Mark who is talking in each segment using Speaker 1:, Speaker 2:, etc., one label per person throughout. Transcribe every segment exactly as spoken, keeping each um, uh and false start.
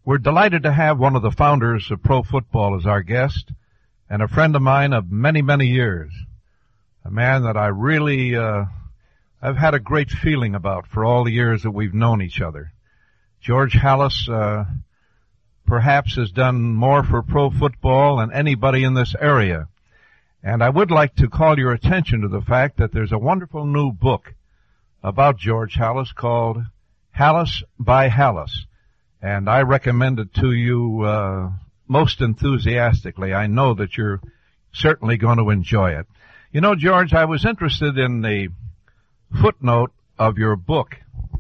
Speaker 1: We're delighted to have one of the founders of pro football as our guest, and a friend of mine of many, many years. A man that I really, uh, I've had a great feeling about for all the years that we've known each other. George Halas, uh, perhaps has done more for pro football than anybody in this area. And I would like to call your attention to the fact that there's a wonderful new book about George Halas called Halas by Halas. And I recommend it to you uh, most enthusiastically. I know that you're certainly going to enjoy it. You know, George, I was interested in the footnote of your book.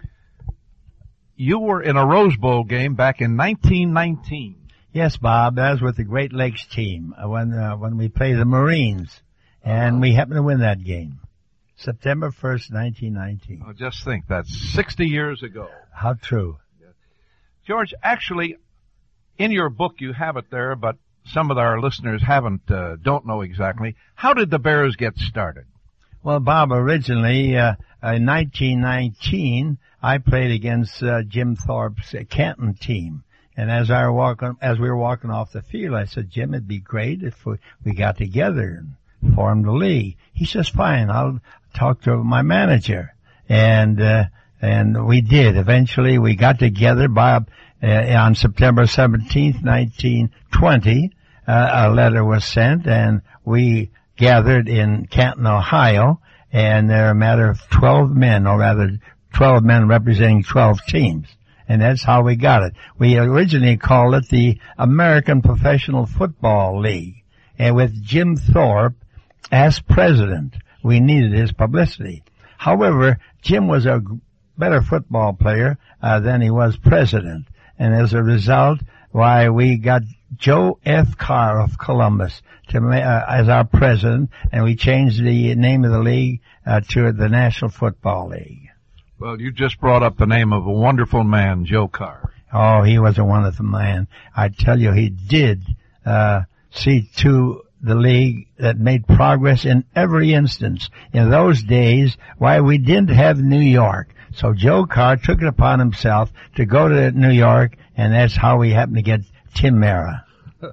Speaker 1: You were in a Rose Bowl game back in nineteen nineteen.
Speaker 2: Yes, Bob. That was with the Great Lakes team when uh, when we played the Marines, and we happened to win that game. September first, nineteen nineteen.
Speaker 1: Oh, just think, that's sixty years ago.
Speaker 2: How true.
Speaker 1: George, actually, in your book you have it there, but some of our listeners haven't, uh, don't know exactly. How did the Bears get started?
Speaker 2: Well, Bob, originally, uh, in nineteen nineteen, I played against uh, Jim Thorpe's uh, Canton team. And as I were walking, as we were walking off the field, I said, Jim, it'd be great if we, we got together and formed a league. He says, fine, I'll talk to my manager. And, uh, and we did. Eventually, we got together, Bob, uh, on September seventeenth, nineteen twenty. Uh, a letter was sent, and we gathered in Canton, Ohio, and there are a matter of twelve men, or rather twelve men representing twelve teams. And that's how we got it. We originally called it the American Professional Football League. And with Jim Thorpe as president, we needed his publicity. However, Jim was a better football player uh, than he was president. And as a result, why we got Joe F. Carr of Columbus to uh, as our president, and we changed the name of the league uh, to the National Football League.
Speaker 1: Well, you just brought up the name of a wonderful man, Joe Carr.
Speaker 2: Oh, he was a wonderful man. I tell you, he did uh see to the league that made progress in every instance. In those days, why, we didn't have New York. So Joe Carr took it upon himself to go to New York, and that's how we happened to get Tim Mara.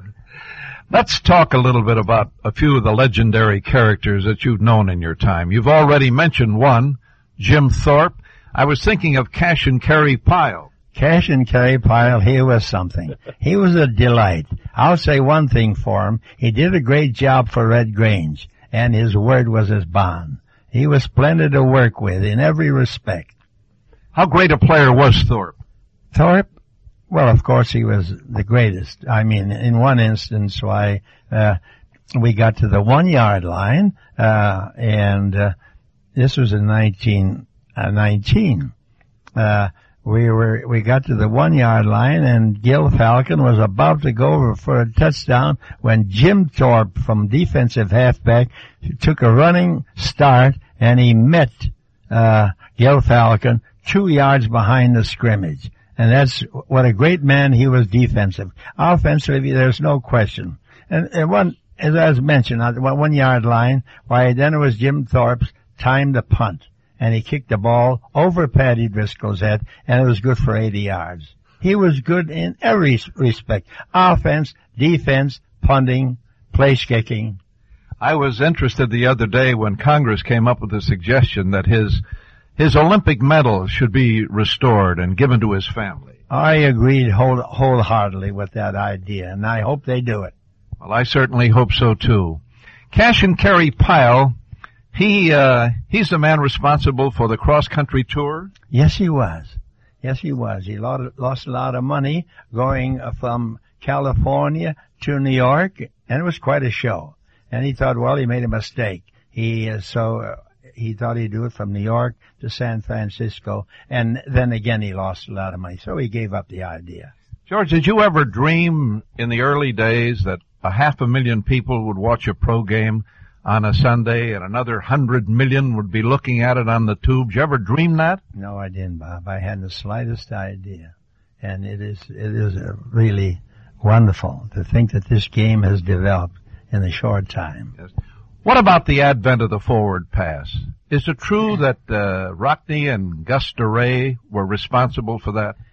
Speaker 1: Let's talk a little bit about a few of the legendary characters that you've known in your time. You've already mentioned one, Jim Thorpe. I was thinking of Cash and Carey Pyle.
Speaker 2: Cash and Carey Pyle, he was something. He was a delight. I'll say one thing for him. He did a great job for Red Grange, and his word was his bond. He was splendid to work with in every respect.
Speaker 1: How great a player was Thorpe?
Speaker 2: Thorpe? Well, of course, he was the greatest. I mean, in one instance, why, uh, we got to the one-yard line, uh, and uh, this was in nineteen nineteen. Uh, we were, we got to the one yard line, and Gil Falcon was about to go over for a touchdown when Jim Thorpe from defensive halfback took a running start, and he met, uh, Gil Falcon two yards behind the scrimmage. And that's what a great man he was defensive. Offensively, there's no question. And, and one, as I was mentioned, on the one yard line, why, then it was Jim Thorpe's time to punt. And he kicked the ball over Patty Driscoll's head, and it was good for eighty yards. He was good in every respect. Offense, defense, punting, place kicking.
Speaker 1: I was interested the other day when Congress came up with the suggestion that his his Olympic medal should be restored and given to his family.
Speaker 2: I agreed whole, wholeheartedly with that idea, and I hope they do it.
Speaker 1: Well, I certainly hope so, too. Cash and Carey Pyle, He, uh, he's the man responsible for the cross-country tour?
Speaker 2: Yes, he was. Yes, he was. He lost a lot of money going from California to New York, and it was quite a show. And he thought, well, he made a mistake. He, uh, so, uh, he thought he'd do it from New York to San Francisco, and then again he lost a lot of money, so he gave up the idea.
Speaker 1: George, did you ever dream in the early days that a half a million people would watch a pro game on a Sunday, and another hundred million would be looking at it on the tube? Did you ever dream that?
Speaker 2: No, I didn't, Bob. I hadn't the slightest idea. And it is, it is really wonderful to think that this game has developed in a short time.
Speaker 1: Yes. What about the advent of the forward pass? Is it true that uh, Rockne and Gus DeRay were responsible for that?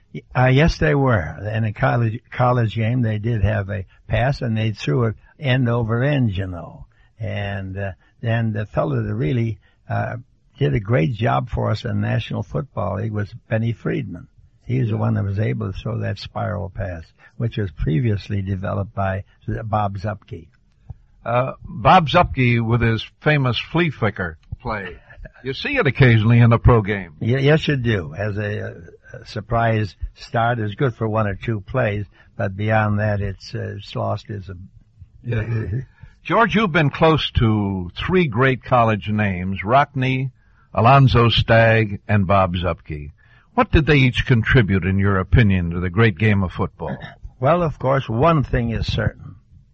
Speaker 2: Uh, yes, they were. In a college college game, they did have a pass, and they threw it end over end, you know. And uh, then the fellow that really uh, did a great job for us in the National Football League was Benny Friedman. He was the one that was able to throw that spiral pass, which was previously developed by Bob Zuppke.
Speaker 1: Uh, Bob Zuppke with his famous flea flicker play. You see it occasionally in a pro game.
Speaker 2: Y- yes, you do. As a, a surprise start, it's good for one or two plays, but beyond that, it's, uh, it's lost as a...
Speaker 1: Yeah. George, you've been close to three great college names, Rockne, Alonzo Stagg, and Bob Zuppke. What did they each contribute, in your opinion, to the great game of football?
Speaker 2: Well, of course, one thing is certain.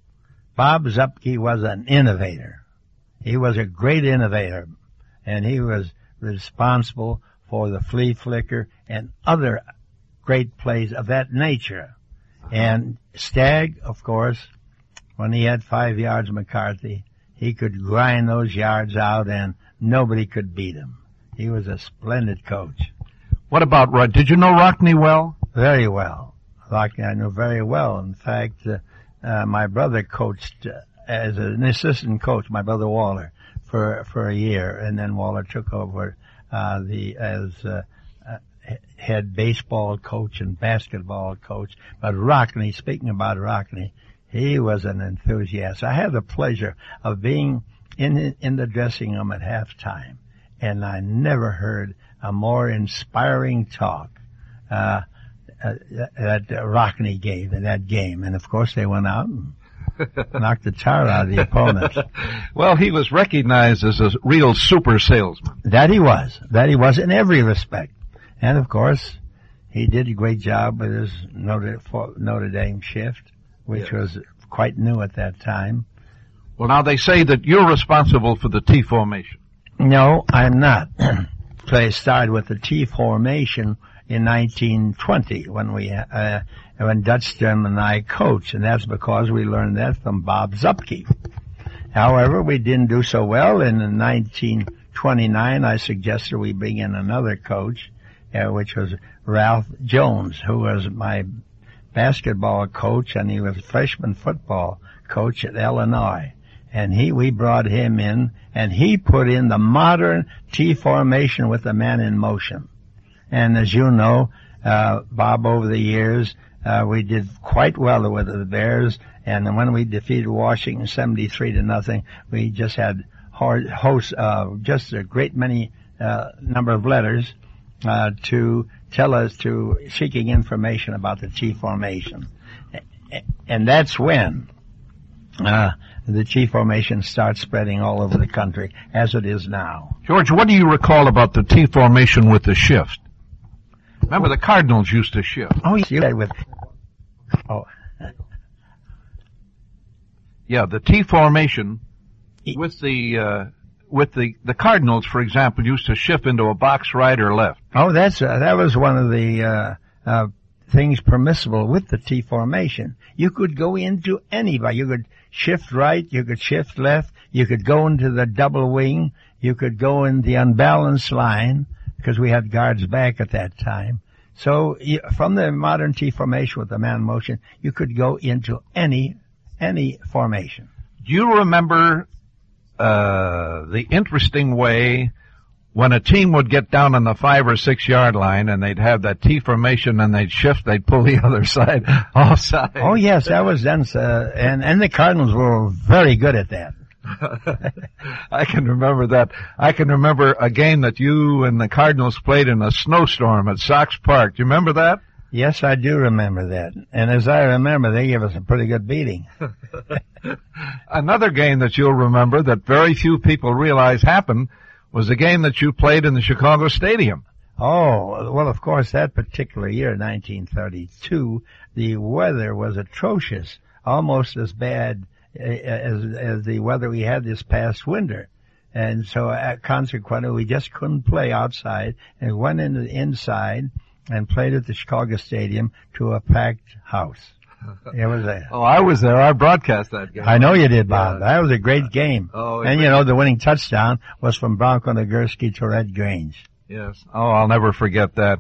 Speaker 2: Bob Zuppke was an innovator. He was a great innovator, and he was responsible for the flea flicker and other great plays of that nature. And Stagg, of course, when he had five yards McCarthy, he could grind those yards out and nobody could beat him. He was a splendid coach.
Speaker 1: What about, did you know Rockne well?
Speaker 2: Very well. Rockne I knew very well. In fact, uh, uh, my brother coached uh, as an assistant coach, my brother Waller, for for a year, and then Waller took over uh, the as uh, uh, head baseball coach and basketball coach. But Rockne, speaking about Rockne, he was an enthusiast. I had the pleasure of being in in the dressing room at halftime, and I never heard a more inspiring talk uh, uh, that uh, Rockne gave in that game. And of course, they went out and knocked the tar out of the opponents.
Speaker 1: Well, he was recognized as a real super salesman.
Speaker 2: That he was. That he was in every respect. And of course, he did a great job with his Notre, Notre Dame shift, which yes. was quite new at that time.
Speaker 1: Well, now they say that you're responsible for the T formation.
Speaker 2: No, I'm not. I started with the T formation in nineteen twenty when we, uh, when Dutch Stern and I coached, and that's because we learned that from Bob Zuppke. However, we didn't do so well, and in nineteen twenty-nine I suggested we bring in another coach, uh, which was Ralph Jones, who was my basketball coach, and he was freshman football coach at Illinois. And he, we brought him in, and he put in the modern T formation with the man in motion. And as you know, uh, Bob, over the years, uh, we did quite well with the Bears, and when we defeated Washington seventy-three to nothing, we just had host, uh, just a great many, uh, number of letters, uh, to tell us to, seeking information about the T formation. And that's when, uh, the T formation starts spreading all over the country, as it is now.
Speaker 1: George, what do you recall about the T formation with the shift? Remember, the Cardinals used to shift.
Speaker 2: Oh, you said with, oh.
Speaker 1: Yeah, the T formation with the, uh, with the, the Cardinals, for example, used to shift into a box right or left.
Speaker 2: Oh, that's, uh, that was one of the, uh, uh, things permissible with the T formation. You could go into anybody. You could shift right, you could shift left, you could go into the double wing, you could go in the unbalanced line, because we had guards back at that time. So you, from the modern T formation with the man in motion, you could go into any, any formation.
Speaker 1: Do you remember, uh, the interesting way when a team would get down on the five or six yard line and they'd have that T formation and they'd shift, they'd pull the other side offside?
Speaker 2: Oh yes, that was done, uh, and, and the Cardinals were very good at that.
Speaker 1: I can remember that. I can remember a game that you and the Cardinals played in a snowstorm at Sox Park. Do you remember that?
Speaker 2: Yes, I do remember that. And as I remember, they gave us a pretty good beating.
Speaker 1: Another game that you'll remember that very few people realize happened was the game that you played in the Chicago Stadium.
Speaker 2: Oh, well, of course, that particular year, nineteen thirty-two, the weather was atrocious, almost as bad as, as the weather we had this past winter. And so, uh, consequently, we just couldn't play outside and went into the inside and played at the Chicago Stadium to a packed house. It was a,
Speaker 1: oh, I was there. I broadcast that game.
Speaker 2: I know you did, Bob. Yeah. That was a great game.
Speaker 1: Oh,
Speaker 2: and, you know, the winning touchdown was from Bronco Nagurski to Red Grange.
Speaker 1: Yes. Oh, I'll never forget that.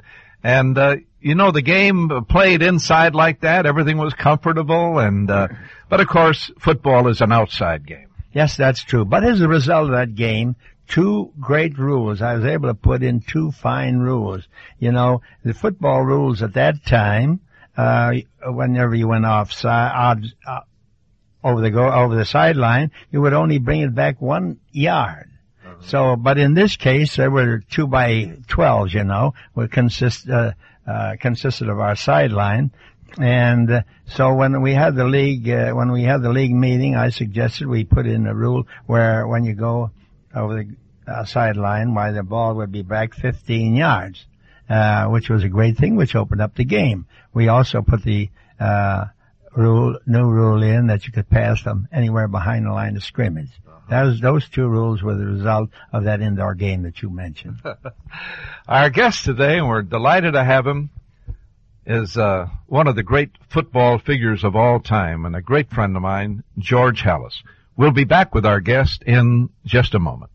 Speaker 1: And, uh, you know, the game played inside like that. Everything was comfortable. And, uh, but of course, football is an outside game.
Speaker 2: Yes, that's true. But as a result of that game, two great rules. I was able to put in two fine rules. You know, the football rules at that time, uh, whenever you went offside, uh, over the go, over the sideline, you would only bring it back one yard. Uh-huh. So, but in this case, there were two by twelves, you know, would consist, uh, uh, consisted of our sideline. And uh, so when we had the league, uh, when we had the league meeting, I suggested we put in a rule where when you go over the uh, sideline, why the ball would be back fifteen yards, uh, which was a great thing, which opened up the game. We also put the uh rule, new rule in that you could pass them anywhere behind the line of scrimmage. Uh-huh. That was, those two rules were the result of that indoor game that you mentioned.
Speaker 1: Our guest today, and we're delighted to have him, is uh one of the great football figures of all time and a great friend of mine, George Halas. We'll be back with our guest in just a moment.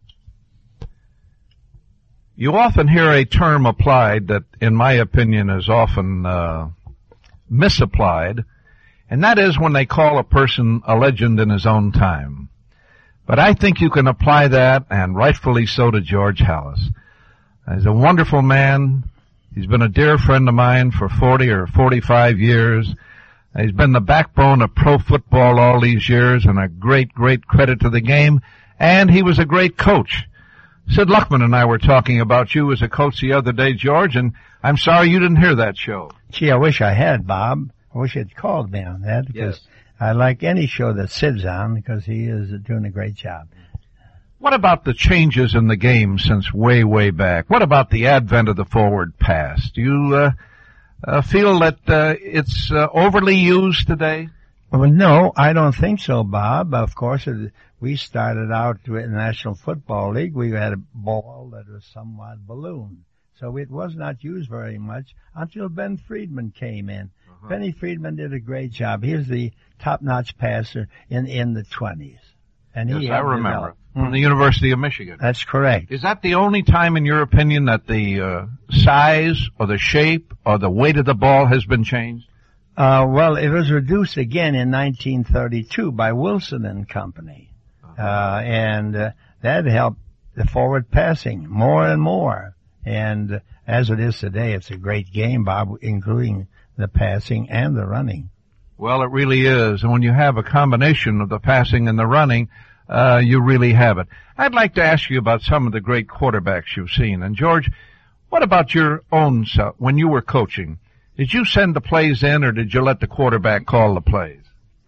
Speaker 1: You often hear a term applied that, in my opinion, is often uh misapplied, and that is when they call a person a legend in his own time. But I think you can apply that, and rightfully so, to George Halas. He's a wonderful man. He's been a dear friend of mine for forty or forty-five years. He's been the backbone of pro football all these years, and a great, great credit to the game. And he was a great coach. Sid Luckman and I were talking about you as a coach the other day, George, and I'm sorry you didn't hear that show.
Speaker 2: Gee, I wish I had, Bob. I wish you'd called me on that, because
Speaker 1: yes.
Speaker 2: I like any show that Sid's on, because he is doing a great job.
Speaker 1: What about the changes in the game since way, way back? What about the advent of the forward pass? Do you uh, uh, feel that uh, it's uh, overly used today?
Speaker 2: Well, no, I don't think so, Bob. Of course, it, we started out with the National Football League. We had a ball that was somewhat ballooned. So it was not used very much until Ben Friedman came in. Uh-huh. Benny Friedman did a great job. He was the top-notch passer in, in the twenties. And he
Speaker 1: yes, I remember.
Speaker 2: Developed.
Speaker 1: From the University of Michigan.
Speaker 2: That's correct.
Speaker 1: Is that the only time, in your opinion, that the uh, size or the shape or the weight of the ball has been changed?
Speaker 2: Uh, well, it was reduced again in nineteen thirty-two by Wilson and Company. Uh-huh. Uh, and uh, that helped the forward passing more and more. And uh, as it is today, it's a great game, Bob, including the passing and the running.
Speaker 1: Well, it really is. And when you have a combination of the passing and the running, uh, you really have it. I'd like to ask you about some of the great quarterbacks you've seen. And George, what about your own self when you were coaching? Did you send the plays in, or did you let the quarterback call the plays?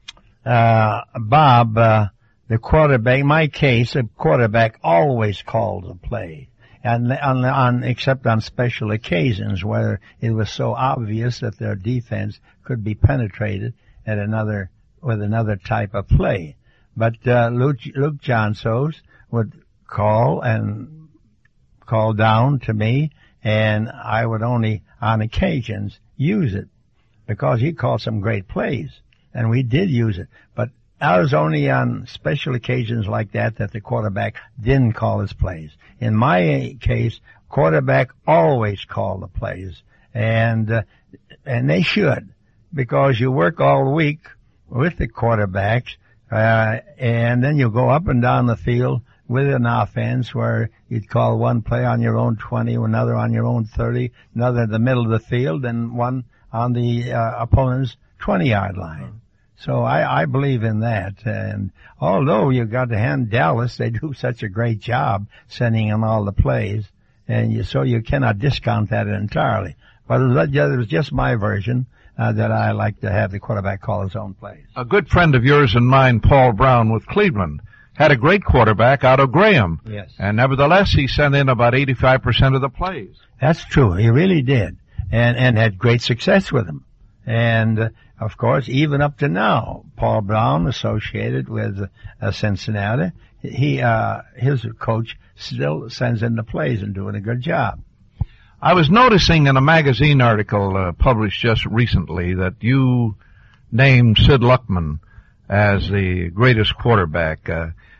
Speaker 2: Uh, Bob, uh, the quarterback, in my case, the quarterback always called the play. And on, on, except on special occasions where it was so obvious that their defense could be penetrated at another, with another type of play. But, uh, Luke, Luke Johnsos would call and call down to me, and I would only, on occasions, use it, because he called some great plays, and we did use it. But I was only on special occasions like that that the quarterback didn't call his plays. In my case, quarterback always called the plays, and uh, and they should, because you work all week with the quarterbacks, uh, and then you go up and down the field with an offense where you'd call one play on your own twenty, another on your own thirty, another in the middle of the field, and one on the uh, opponent's twenty-yard line. So I, I believe in that. And although you got to hand Dallas, they do such a great job sending in all the plays, and you, so you cannot discount that entirely. But it was just my version uh, that I like to have the quarterback call his own plays.
Speaker 1: A good friend of yours and mine, Paul Brown with Cleveland, had a great quarterback, Otto Graham.
Speaker 2: Yes.
Speaker 1: And nevertheless, he sent in about eighty-five percent of the plays.
Speaker 2: That's true. He really did. And, and had great success with him. And, uh, of course, even up to now, Paul Brown, associated with uh, Cincinnati, he, uh, his coach still sends in the plays and doing a good job.
Speaker 1: I was noticing in a magazine article uh, published just recently that you named Sid Luckman as the greatest quarterback. Uh,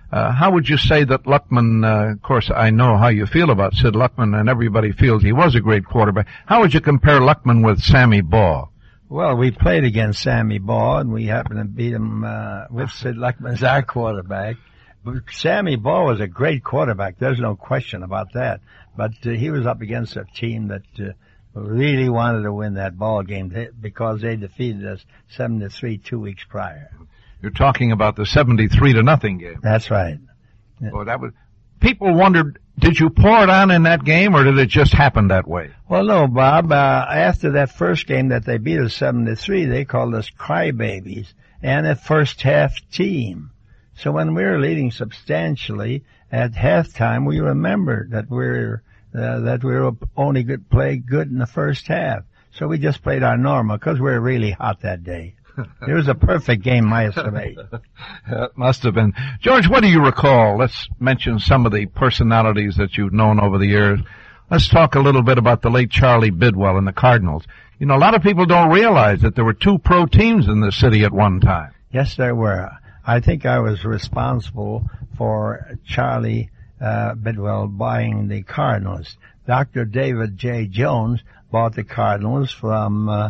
Speaker 1: Uh, how would you say that Luckman, uh, of course, I know how you feel about Sid Luckman, and everybody feels he was a great quarterback. How would you compare Luckman with Sammy Baugh?
Speaker 2: Well, we played against Sammy Baugh, and we happened to beat him uh, with Sid Luckman as our quarterback. But Sammy Baugh was a great quarterback. There's no question about that. But uh, he was up against a team that uh, really wanted to win that ball game because they defeated us seven to three two weeks prior.
Speaker 1: You're talking about the seventy-three to nothing game.
Speaker 2: That's right.
Speaker 1: Well, that was. People wondered, did you pour it on in that game, or did it just happen that way?
Speaker 2: Well, no, Bob. Uh, after that first game that they beat us seven to three, they called us crybabies and a first half team. So when we were leading substantially at halftime, we remembered that we were uh, that we were only good play good in the first half. So we just played our normal because we were really hot that day. It was a perfect game, I estimate.
Speaker 1: It must have been. George, what do you recall? Let's mention some of the personalities that you've known over the years. Let's talk a little bit about the late Charlie Bidwell and the Cardinals. You know, a lot of people don't realize that there were two pro teams in this city at one time.
Speaker 2: Yes, there were. I think I was responsible for Charlie uh, Bidwell buying the Cardinals. Doctor David J. Jones bought the Cardinals from uh,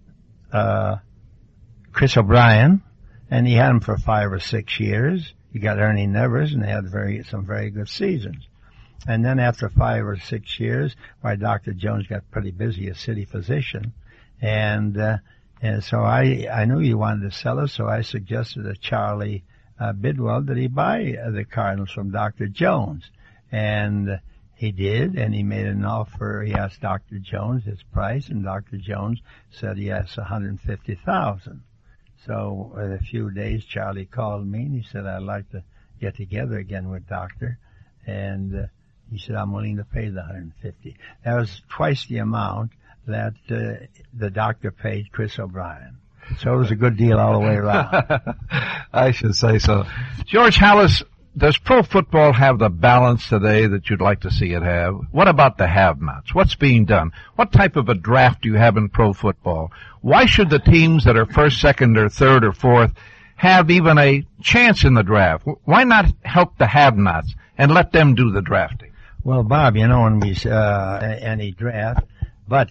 Speaker 2: uh Chris O'Brien, and he had them for five or six years. He got Ernie Nevers, and they had very some very good seasons. And then after five or six years, why Doctor Jones got pretty busy as city physician, and uh, and so I I knew he wanted to sell us, so I suggested to Charlie uh, Bidwell that he buy uh, the Cardinals from Doctor Jones, and uh, he did, and he made an offer. He asked Doctor Jones his price, and Doctor Jones said he asked one hundred fifty thousand dollars. So in a few days, Charlie called me, and he said, I'd like to get together again with Doctor. And uh, he said, I'm willing to pay the one hundred fifty. That was twice the amount that uh, the Doctor paid Chris O'Brien. So it was a good deal all the way around.
Speaker 1: I should say so. George Halas, does pro football have the balance today that you'd like to see it have? What about the have-nots? What's being done? What type of a draft do you have in pro football? Why should the teams that are first, second, or third, or fourth have even a chance in the draft? Why not help the have-nots and let them do the drafting?
Speaker 2: Well, Bob, you know, when we, uh, any draft, but,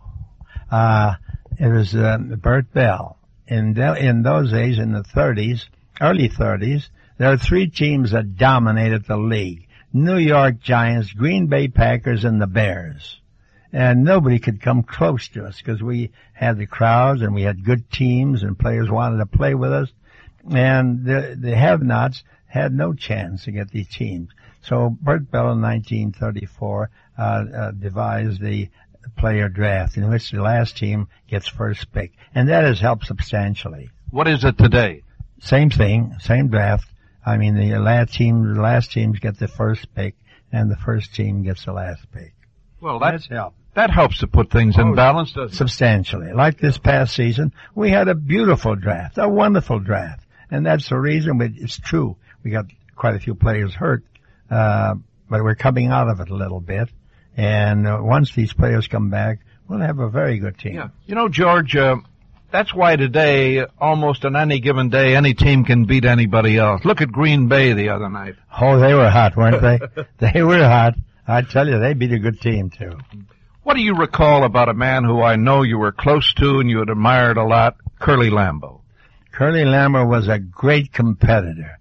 Speaker 2: uh, it was, uh, Bert Bell. In, the, in those days, in the thirties, early thirties, there are three teams that dominated the league. New York Giants, Green Bay Packers, and the Bears. And nobody could come close to us because we had the crowds and we had good teams and players wanted to play with us. And the, the have-nots had no chance to get these teams. So Bert Bell in nineteen thirty-four uh, uh, devised the player draft in which the last team gets first pick. And that has helped substantially.
Speaker 1: What is it today?
Speaker 2: Same thing, same draft. I mean, the last team, the last teams get the first pick, and the first team gets the last pick.
Speaker 1: Well, that's help. That helps to put things in oh, balance, doesn't it?
Speaker 2: Substantially. Like this past season, we had a beautiful draft, a wonderful draft, and that's the reason. We, it's true. We got quite a few players hurt, uh, but we're coming out of it a little bit. And uh, once these players come back, we'll have a very good team.
Speaker 1: Yeah. You know, George. Uh, That's why today, almost on any given day, any team can beat anybody else. Look at Green Bay the other night.
Speaker 2: Oh, they were hot, weren't they? They were hot. I tell you, they beat a good team, too.
Speaker 1: What do you recall about a man who I know you were close to and you had admired a lot, Curly Lambeau?
Speaker 2: Curly Lambeau was a great competitor,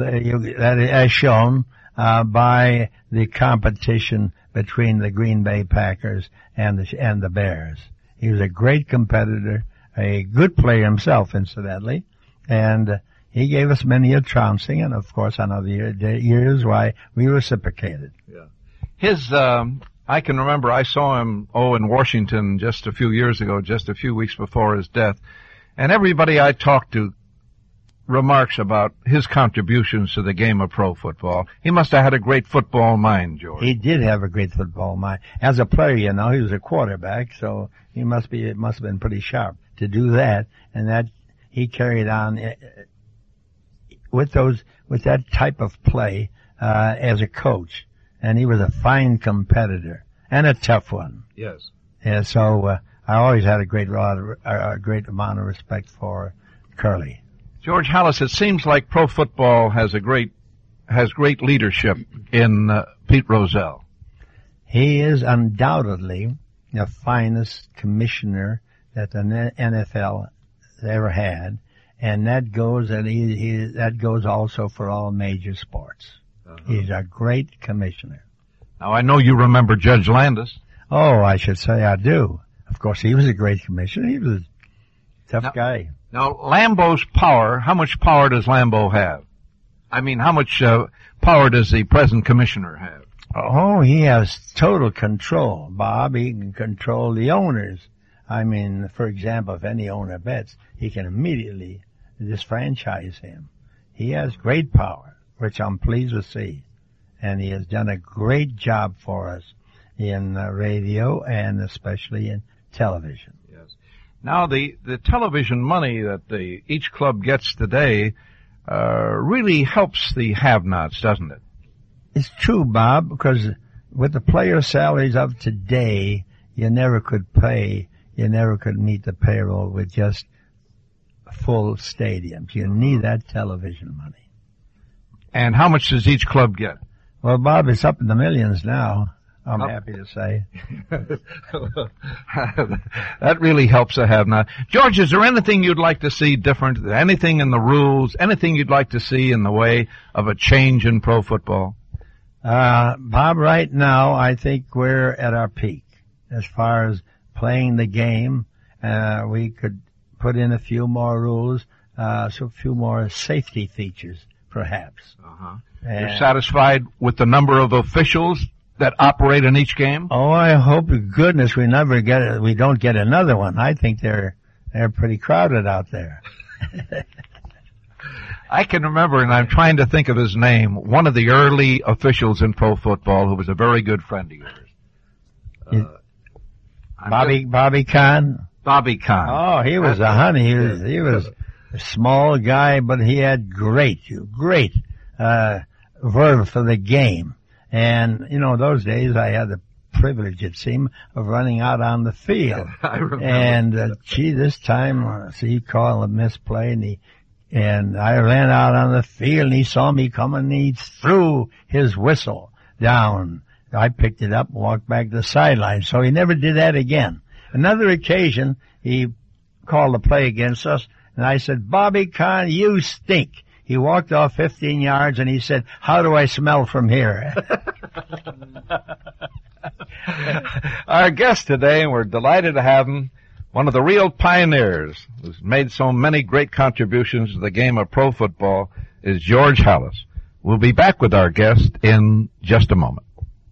Speaker 2: as shown uh, by the competition between the Green Bay Packers and the, and the Bears. He was a great competitor. A good player himself, incidentally, and uh, he gave us many a trouncing, and of course on other year, years why we reciprocated.
Speaker 1: Yeah. His, um, I can remember I saw him, oh, in Washington just a few years ago, just a few weeks before his death, and everybody I talked to remarks about his contributions to the game of pro football. He must have had a great football mind, George.
Speaker 2: He did have a great football mind. As a player, you know, he was a quarterback, so he must be, it must have been pretty sharp to do that, and that he carried on with those, with that type of play, uh, as a coach. And he was a fine competitor and a tough one.
Speaker 1: Yes.
Speaker 2: Yeah, so, uh, I always had a great, a great amount of respect for Curly.
Speaker 1: George Halas, it seems like pro football has a great has great leadership in uh, Pete Rozelle.
Speaker 2: He is undoubtedly the finest commissioner that the N F L ever had, and that goes and he, he, that goes also for all major sports. Uh-huh. He's a great commissioner.
Speaker 1: Now, I know you remember Judge Landis.
Speaker 2: Oh, I should say I do. Of course, he was a great commissioner. He was a tough
Speaker 1: now,
Speaker 2: guy.
Speaker 1: Now, Lambeau's power, how much power does Lambeau have? I mean, how much uh, power does the present commissioner have?
Speaker 2: Oh, he has total control, Bob. He can control the owners. I mean, for example, if any owner bets, he can immediately disfranchise him. He has great power, which I'm pleased to see. And he has done a great job for us in uh, radio and especially in television.
Speaker 1: Yes. Now, the, the television money that the, each club gets today uh, really helps the have-nots, doesn't it?
Speaker 2: It's true, Bob, because with the player salaries of today, you never could pay, you never could meet the payroll with just full stadiums. You need that television money.
Speaker 1: And how much does each club get?
Speaker 2: Well, Bob, it's up in the millions now, I'm
Speaker 1: up.
Speaker 2: happy to say.
Speaker 1: That really helps a have-not. George, is there anything you'd like to see different? Anything in the rules? Anything you'd like to see in the way of a change in pro football?
Speaker 2: Uh, Bob, right now, I think we're at our peak as far as playing the game. Uh, we could put in a few more rules, uh, so a few more safety features, perhaps.
Speaker 1: Uh-huh. You're satisfied with the number of officials that operate in each game?
Speaker 2: Oh, I hope to goodness we never get it, we don't get another one. I think they're, they're pretty crowded out there.
Speaker 1: I can remember, and I'm trying to think of his name, one of the early officials in pro football who was a very good friend of yours.
Speaker 2: Uh, Bobby, just, Bobby Kahn?
Speaker 1: Bobby Kahn.
Speaker 2: Oh, he was a honey. He was, he was a small guy, but he had great, great, uh, verve for the game. And, you know, those days I had the privilege, it seemed, of running out on the field.
Speaker 1: I remember.
Speaker 2: And, uh, gee, this time, uh, see, he called a misplay, and he, and I ran out on the field, and he saw me coming, and he threw his whistle down. I picked it up and walked back to the sideline. So he never did that again. Another occasion, he called a play against us, and I said, Bobby Kahn, you stink. He walked off fifteen yards, and he said, how do I smell from here?
Speaker 1: Our guest today, and we're delighted to have him, one of the real pioneers who's made so many great contributions to the game of pro football, is George Halas. We'll be back with our guest in just a moment.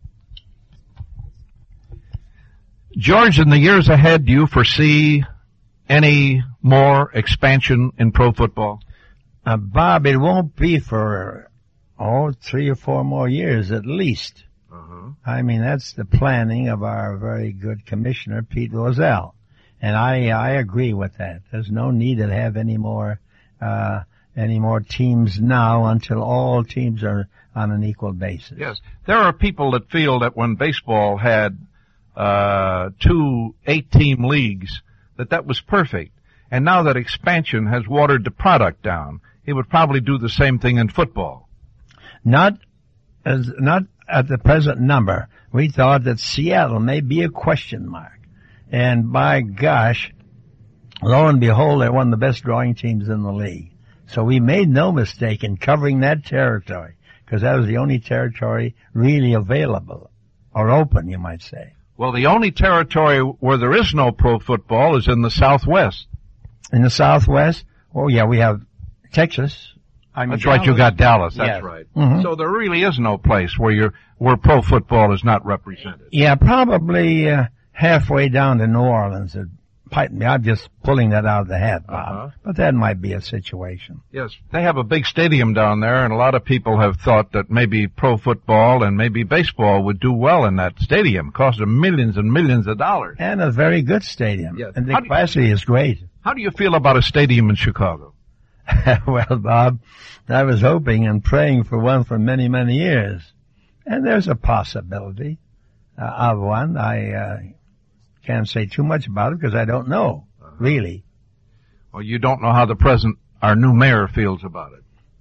Speaker 1: George, in the years ahead, do you foresee any more expansion in pro football?
Speaker 2: Uh, Bob, it won't be for, oh, three or four more years at least. Uh-huh. I mean, that's the planning of our very good commissioner, Pete Rozelle. And I, I agree with that. There's no need to have any more, uh, any more teams now until all teams are on an equal basis.
Speaker 1: Yes. There are people that feel that when baseball had, uh, two eight-team leagues, that that was perfect. And now that expansion has watered the product down, he would probably do the same thing in football.
Speaker 2: Not as, not at the present number. We thought that Seattle may be a question mark. And by gosh, lo and behold, they're one of the best drawing teams in the league. So we made no mistake in covering that territory, because that was the only territory really available, or open, you might say.
Speaker 1: Well, the only territory where there is no pro football is in the Southwest.
Speaker 2: In the Southwest? Oh, yeah, we have Texas. I mean,
Speaker 1: that's
Speaker 2: Dallas.
Speaker 1: right, you got Dallas, that's
Speaker 2: yes.
Speaker 1: right.
Speaker 2: Mm-hmm.
Speaker 1: So there really is no place where you're, where pro football is not represented.
Speaker 2: Yeah, probably, uh, halfway down to New Orleans. I'm just pulling that out of the hat, Bob. Uh-huh. But that might be a situation.
Speaker 1: Yes, they have a big stadium down there, and a lot of people have thought that maybe pro football and maybe baseball would do well in that stadium. It costs them millions and millions of dollars.
Speaker 2: And a very good stadium.
Speaker 1: Yes.
Speaker 2: And the capacity is great.
Speaker 1: How do you feel about a stadium in Chicago?
Speaker 2: Well, Bob, I was hoping and praying for one for many, many years. And there's a possibility uh, of one. I uh can't say too much about it because I don't know, really.
Speaker 1: Well, you don't know how the present, our new mayor feels about it.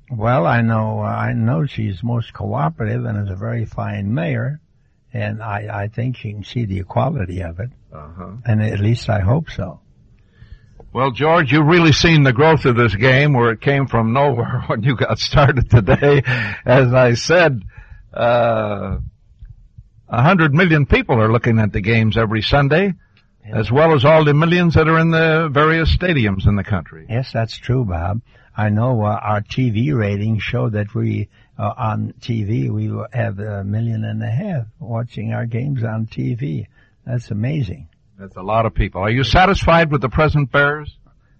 Speaker 2: Well, I know, uh, I know she's most cooperative and is a very fine mayor, and I, I think she can see the equality of it.
Speaker 1: Uh-huh.
Speaker 2: And at least I hope so.
Speaker 1: Well, George, you've really seen the growth of this game where it came from nowhere when you got started today. As I said, uh, a hundred million people are looking at the games every Sunday, yeah. as well as all the millions that are in the various stadiums in the country.
Speaker 2: Yes, that's true, Bob. I know uh, our T V ratings show that we, uh, on T V, we have a million and a half watching our games on T V. That's amazing.
Speaker 1: That's a lot of people. Are you satisfied with the present Bears?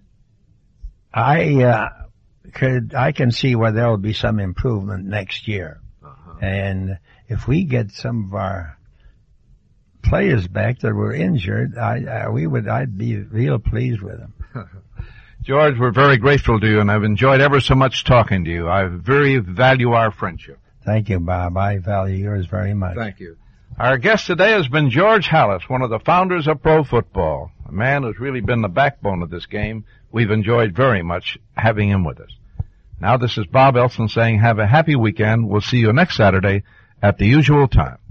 Speaker 2: I, uh, could, I can see where there will be some improvement next year.
Speaker 1: Uh-huh.
Speaker 2: And if we get some of our players back that were injured, I, I we would, I'd be real pleased with them.
Speaker 1: George, we're very grateful to you, and I've enjoyed ever so much talking to you. I very value our friendship.
Speaker 2: Thank you, Bob. I value yours very much.
Speaker 1: Thank you. Our guest today has been George Halas, one of the founders of pro football, a man who's really been the backbone of this game. We've enjoyed very much having him with us. Now, this is Bob Elson saying have a happy weekend. We'll see you next Saturday at the usual time.